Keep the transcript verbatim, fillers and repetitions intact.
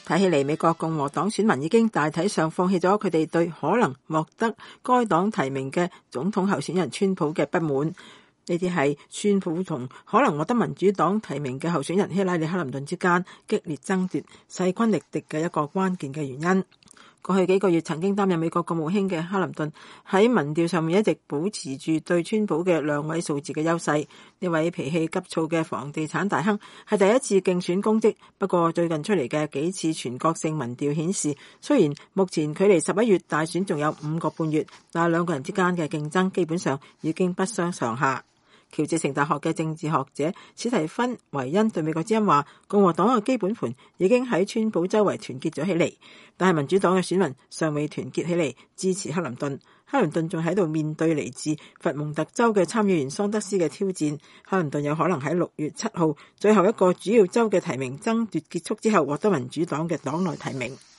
睇起嚟，美國共和黨選民已經大體上放棄咗佢哋對可能獲得該黨提名嘅總統候選人川普嘅不滿。呢啲係川普同可能獲得民主黨提名嘅候選人希拉里克林頓之間激烈爭奪、勢均力敵嘅一個關鍵嘅原因。過去幾個月曾經擔任美國國務卿嘅克林頓喺民調上面一直保持住對川普嘅兩位數字嘅優勢。呢位脾氣急躁嘅房地產大亨係第一次競選公職，不過最近出嚟嘅幾次全國性民調顯示，雖然目前距離十一月大選仲有五個半月，但係兩個人之間嘅競爭基本上已經不相上下。喬治城大學嘅政治學者史提芬維恩對美國之音話，共和黨嘅基本盤已經喺川普周圍團結咗起嚟，但係民主黨嘅選民尚未團結起嚟支持克林頓。克林頓仲喺度面對嚟自佛蒙特州嘅參議員桑德斯嘅挑戰。克林頓有可能喺六月七號最後一個主要州嘅提名爭奪結束之後獲得民主黨嘅黨內提名。